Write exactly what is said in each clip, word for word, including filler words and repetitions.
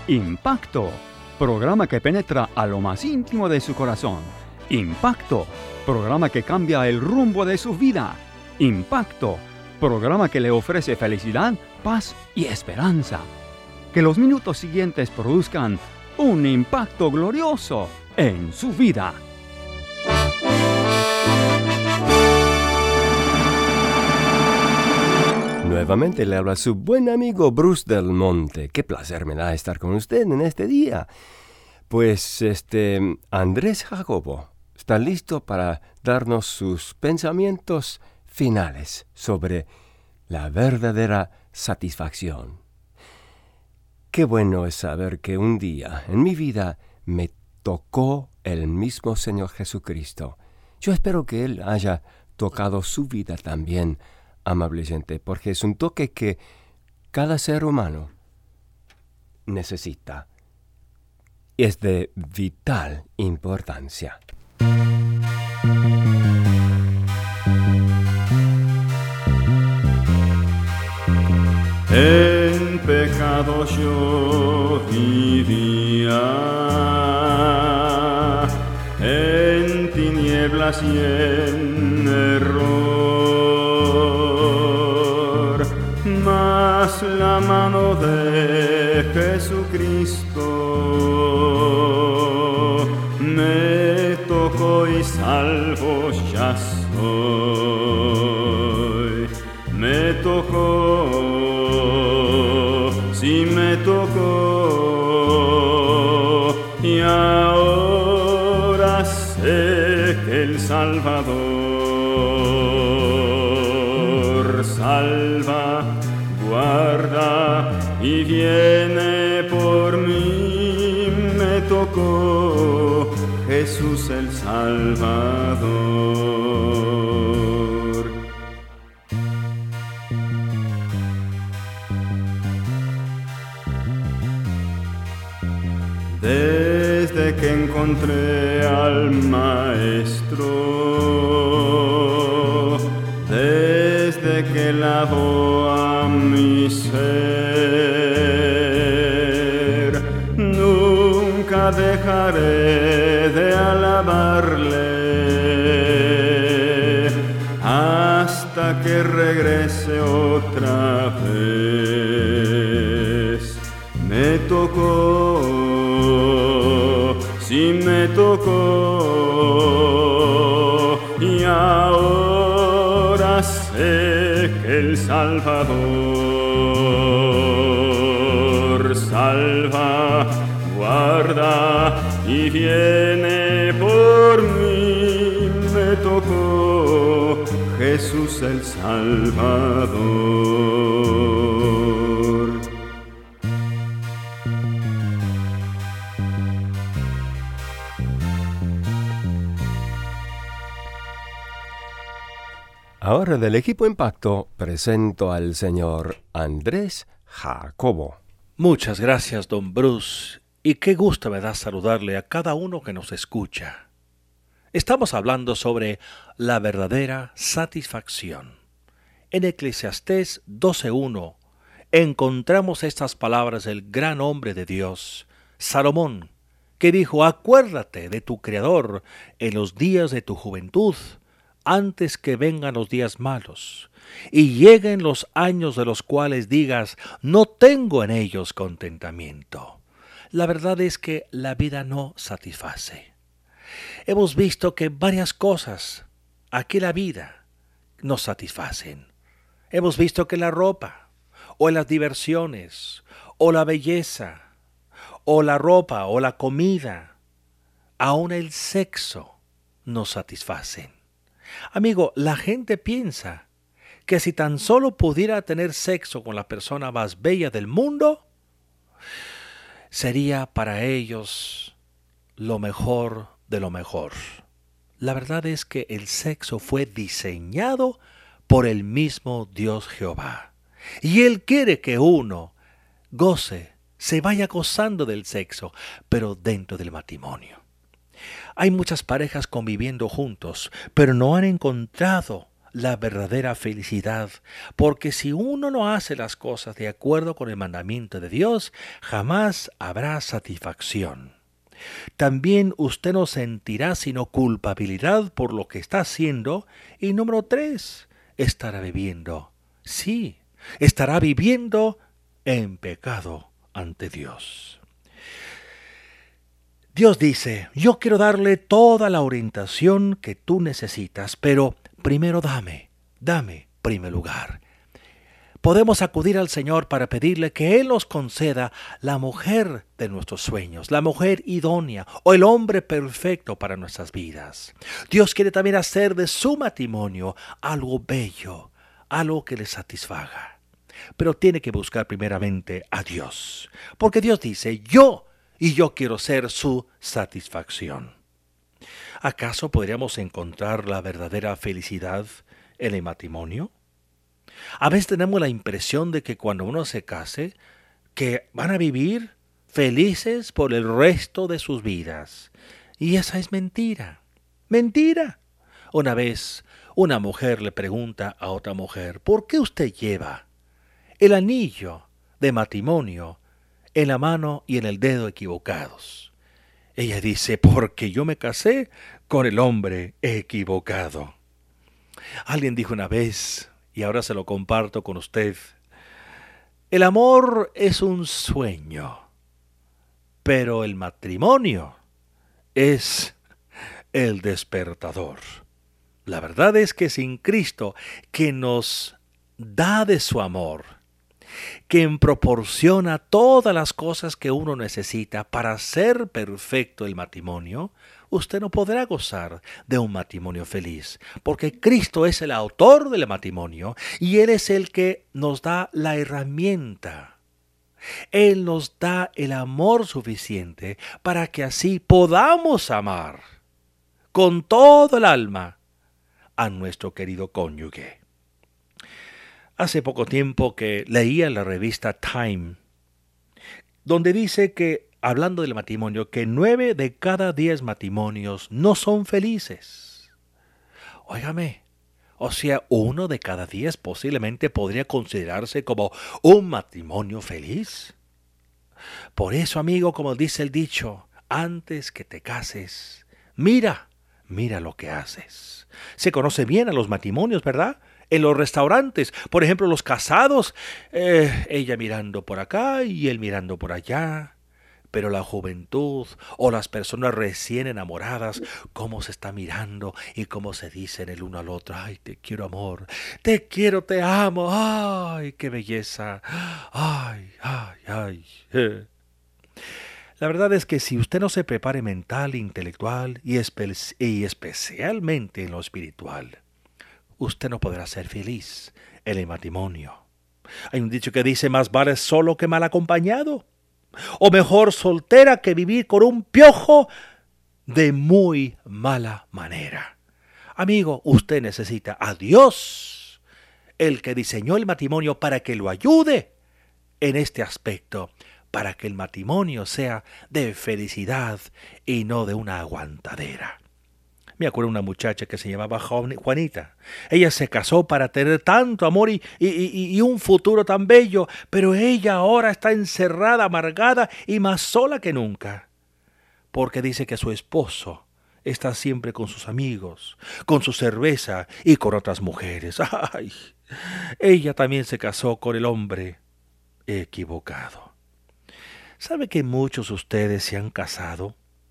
Impacto, programa que penetra a lo más íntimo de su corazón. Impacto, programa que cambia el rumbo de su vida. Impacto, programa que le ofrece felicidad, paz y esperanza. Que los minutos siguientes produzcan un impacto glorioso en su vida. Nuevamente le habla su buen amigo Bruce Del Monte. Qué placer me da estar con usted en este día. Pues este Andrés Jacobo está listo para darnos sus pensamientos finales sobre la verdadera satisfacción. Qué bueno es saber que un día en mi vida me tocó el mismo Señor Jesucristo. Yo espero que Él haya tocado su vida también, amable gente, porque es un toque que cada ser humano necesita. Es de vital importancia. En pecado yo vivía, en tinieblas y en error, mas la mano de Jesucristo me tocó y salvo ya soy. Me tocó, sí me tocó, y ahora sé que el Salvador salva, guarda y viene por mí. Me tocó Jesús el Salvador. Desde que encontré al Maestro, desde que lavó a mi ser, nunca dejaré de alabarle hasta que regrese otra vez. Me tocó, sí me tocó, y ahora sé que el Salvador salva, guarda y viene por mí. Me tocó Jesús el Salvador. Ahora del equipo Impacto presento al señor Andrés Jacobo. Muchas gracias, don Bruce, y qué gusto me da saludarle a cada uno que nos escucha. Estamos hablando sobre la verdadera satisfacción. En Eclesiastés doce uno encontramos estas palabras del gran hombre de Dios, Salomón, que dijo: acuérdate de tu Creador en los días de tu juventud, antes que vengan los días malos, y lleguen los años de los cuales digas: no tengo en ellos contentamiento. La verdad es que la vida no satisface. Hemos visto que varias cosas aquí en la vida nos satisfacen. Hemos visto que la ropa, o las diversiones, o la belleza, o la ropa, o la comida, aún el sexo nos satisfacen. Amigo, la gente piensa que si tan solo pudiera tener sexo con la persona más bella del mundo, sería para ellos lo mejor de lo mejor. La verdad es que el sexo fue diseñado por el mismo Dios Jehová. Y Él quiere que uno goce, se vaya gozando del sexo, pero dentro del matrimonio. Hay muchas parejas conviviendo juntos, pero no han encontrado la verdadera felicidad, porque si uno no hace las cosas de acuerdo con el mandamiento de Dios, jamás habrá satisfacción. También usted no sentirá sino culpabilidad por lo que está haciendo. Y número tres, estará viviendo, sí, estará viviendo en pecado ante Dios. Dios dice, yo quiero darle toda la orientación que tú necesitas, pero primero dame, dame primer lugar. Podemos acudir al Señor para pedirle que Él nos conceda la mujer de nuestros sueños, la mujer idónea o el hombre perfecto para nuestras vidas. Dios quiere también hacer de su matrimonio algo bello, algo que le satisfaga. Pero tiene que buscar primeramente a Dios, porque Dios dice, yo y yo quiero ser su satisfacción. ¿Acaso podríamos encontrar la verdadera felicidad en el matrimonio? A veces tenemos la impresión de que cuando uno se case, que van a vivir felices por el resto de sus vidas. Y esa es mentira. ¡Mentira! Una vez una mujer le pregunta a otra mujer, ¿por qué usted lleva el anillo de matrimonio en la mano y en el dedo equivocados? Ella dice, porque yo me casé con el hombre equivocado. Alguien dijo una vez, y ahora se lo comparto con usted, el amor es un sueño, pero el matrimonio es el despertador. La verdad es que sin Cristo, que nos da de su amor, quien proporciona todas las cosas que uno necesita para ser perfecto el matrimonio, usted no podrá gozar de un matrimonio feliz, porque Cristo es el autor del matrimonio y Él es el que nos da la herramienta. Él nos da el amor suficiente para que así podamos amar con todo el alma a nuestro querido cónyuge. Hace poco tiempo que leía en la revista Time, donde dice que, hablando del matrimonio, que nueve de cada diez matrimonios no son felices. Óigame, o sea, uno de cada diez posiblemente podría considerarse como un matrimonio feliz. Por eso, amigo, como dice el dicho, antes que te cases, mira, mira lo que haces. Se conoce bien a los matrimonios, ¿verdad? En los restaurantes, por ejemplo, los casados, eh, ella mirando por acá y él mirando por allá. Pero la juventud o las personas recién enamoradas, cómo se está mirando y cómo se dicen el uno al otro, ay, te quiero amor, te quiero, te amo, ay, qué belleza, ay, ay, ay. Eh. La verdad es que si usted no se prepare mental, intelectual y, espe- y especialmente en lo espiritual, usted no podrá ser feliz en el matrimonio. Hay un dicho que dice, más vale solo que mal acompañado. O mejor soltera que vivir con un piojo de muy mala manera. Amigo, usted necesita a Dios, el que diseñó el matrimonio, para que lo ayude en este aspecto, para que el matrimonio sea de felicidad y no de una aguantadera. Me acuerdo de una muchacha que se llamaba Juanita. Ella se casó para tener tanto amor y, y, y, y un futuro tan bello, pero ella ahora está encerrada, amargada y más sola que nunca, porque dice que su esposo está siempre con sus amigos, con su cerveza y con otras mujeres. ¡Ay! Ella también se casó con el hombre equivocado. ¿Sabe que muchos de ustedes se han casado?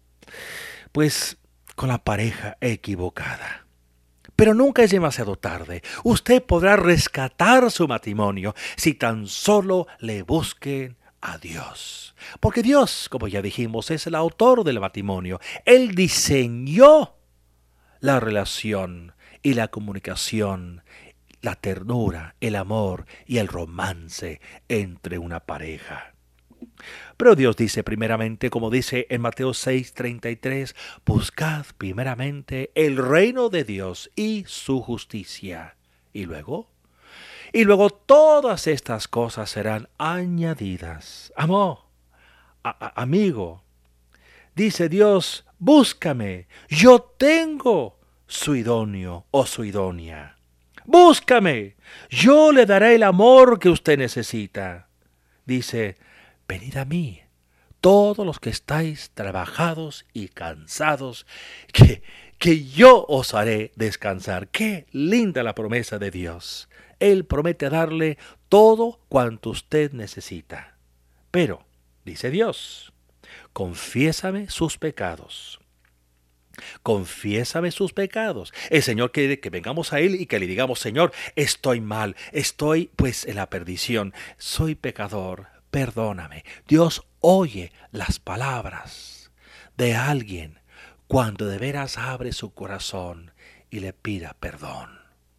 Pues con la pareja equivocada. Pero nunca es demasiado tarde. Usted podrá rescatar su matrimonio si tan solo le busquen a Dios. Porque Dios, como ya dijimos, es el autor del matrimonio. Él diseñó la relación y la comunicación, la ternura, el amor y el romance entre una pareja. Pero Dios dice primeramente, como dice en Mateo seis treinta y tres, buscad primeramente el reino de Dios y su justicia. Y luego, y luego todas estas cosas serán añadidas. Amor, a, a, amigo, dice Dios, búscame, yo tengo su idóneo o su idónea. búscame, yo le daré el amor que usted necesita. Dice, venid a mí, todos los que estáis trabajados y cansados, que, que yo os haré descansar. Qué linda la promesa de Dios. Él promete darle todo cuanto usted necesita. Pero, dice Dios, confiésame sus pecados. Confiésame sus pecados. El Señor quiere que vengamos a Él y que le digamos, Señor, estoy mal, estoy pues en la perdición, soy pecador, perdóname. Dios oye las palabras de alguien cuando de veras abre su corazón y le pida perdón.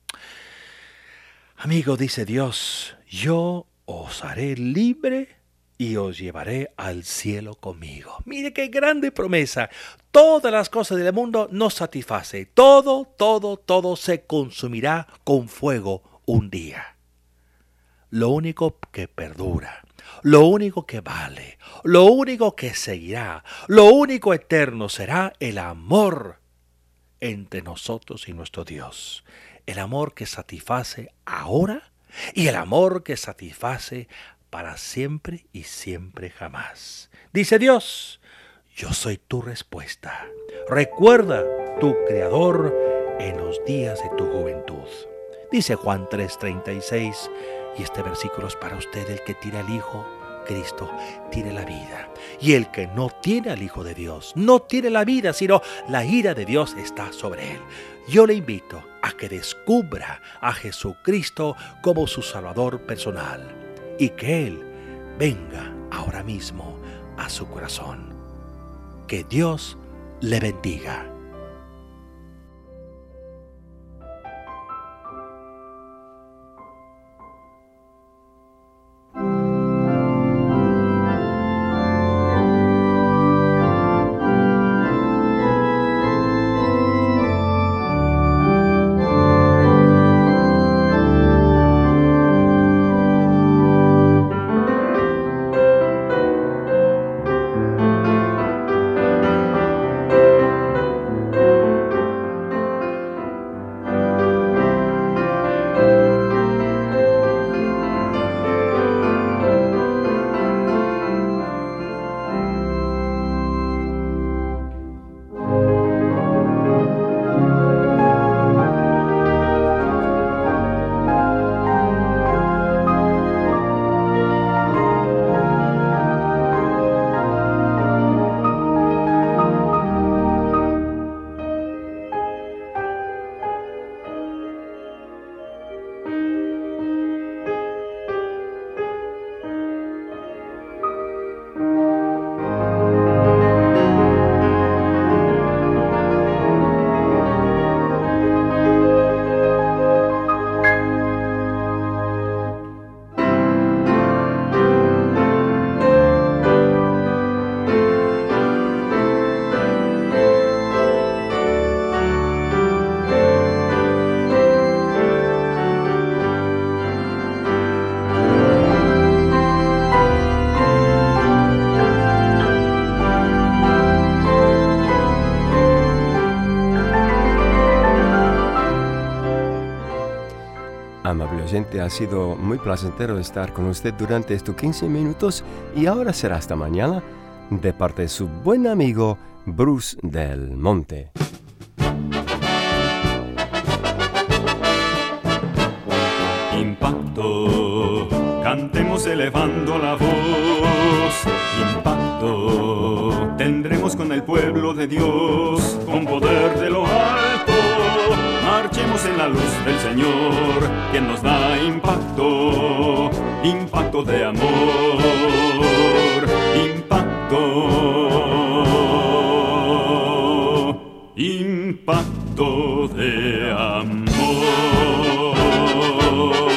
Amigo, dice Dios, yo os haré libre y os llevaré al cielo conmigo. Mire qué grande promesa. Todas las cosas del mundo nos satisface. Todo, todo, todo se consumirá con fuego un día. Lo único que perdura, lo único que vale, lo único que seguirá, lo único eterno será el amor entre nosotros y nuestro Dios. El amor que satisface ahora y el amor que satisface para siempre y siempre jamás. Dice Dios, yo soy tu respuesta. Recuerda tu Creador en los días de tu juventud. Dice Juan tres treinta y seis, y este versículo es para usted: el que tiene al Hijo, Cristo, tiene la vida. Y el que no tiene al Hijo de Dios, no tiene la vida, sino la ira de Dios está sobre él. Yo le invito a que descubra a Jesucristo como su Salvador personal y que Él venga ahora mismo a su corazón. Que Dios le bendiga. Amable oyente, ha sido muy placentero estar con usted durante estos quince minutos y ahora será hasta mañana de parte de su buen amigo Bruce Del Monte. Impacto, cantemos elevando la voz. Impacto, tendremos con el pueblo de Dios, con poder de lo alto. Marchemos en la luz del Señor, quien nos da impacto, impacto de amor, impacto, impacto de amor.